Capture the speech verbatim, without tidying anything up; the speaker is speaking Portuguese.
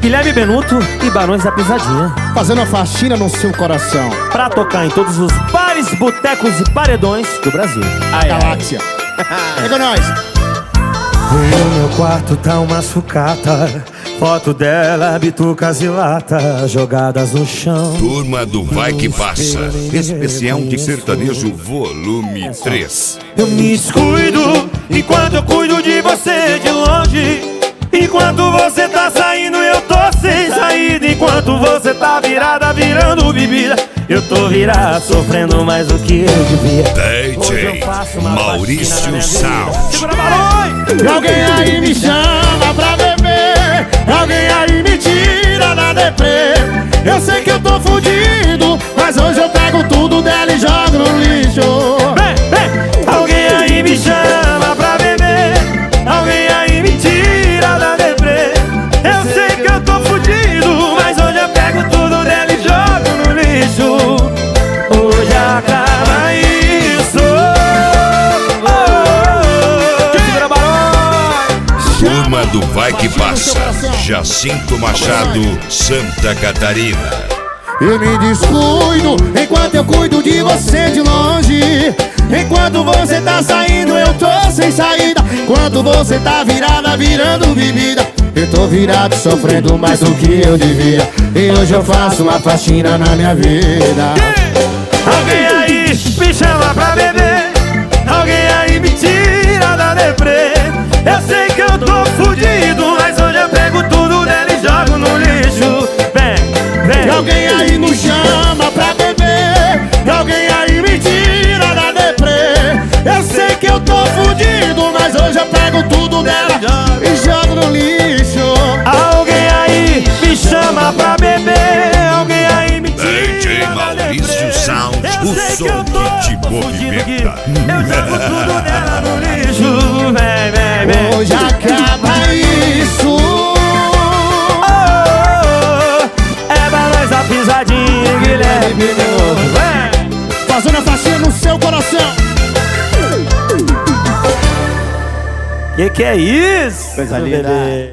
Guilherme Benuto e Barões da Pisadinha, fazendo a faxina no seu coração, pra tocar em todos os bares, botecos e paredões do Brasil. Ai, galáxia. Pega nós. No meu quarto tá uma sucata, foto dela, bitucas e lata jogadas no chão. Turma do Vai Que Passa, especial de sertanejo volume três. Eu me descuido enquanto eu cuido de você de longe. Enquanto você tá saindo eu tô sem saída. Enquanto você tá virada virando bebida, eu tô virado sofrendo mais do que eu devia. D J Maurício Sound. E alguém aí me chama pra beber, alguém aí me tira da deprê. Eu sei que eu tô fudido, mas hoje eu pego tudo dela e jogo no lixo. Vem, vem. Alguém aí me chama pra beber, alguém aí me tira da deprê. Eu sei que eu tô fudido, mas hoje eu pego tudo dela e jogo no lixo. Hoje acaba isso. Turma do Vai Que Passa, Jacinto Machado, Santa Catarina. Eu me descuido enquanto eu cuido de você de longe. Enquanto você tá saindo eu tô sem saída. Enquanto você tá virada virando bebida, eu tô virado sofrendo mais do que eu devia. E hoje eu faço uma faxina na minha vida. Alguém aí me chama pra beber, alguém aí me tira da deprê. Eu sei que eu tô fudido, mas hoje eu pego tudo dela e jogo no lixo. Vem, vem. Alguém aí nos chama pra beber, alguém aí me tira da deprê. Eu sei que eu tô fudido, mas hoje eu pego tudo dela e jogo no lixo. Alguém aí me chama pra beber, alguém aí me tira D J Maurício Sound, o som que te movimenta. Eu jogo tudo dela no lixo. Vem, vem, vem. Hoje acaba isso. Oh, oh, oh. É Barões da Pisadinha, Guilherme Benuto. Vem. Fazendo a faxina no seu coração. Que que é isso? Coisa linda.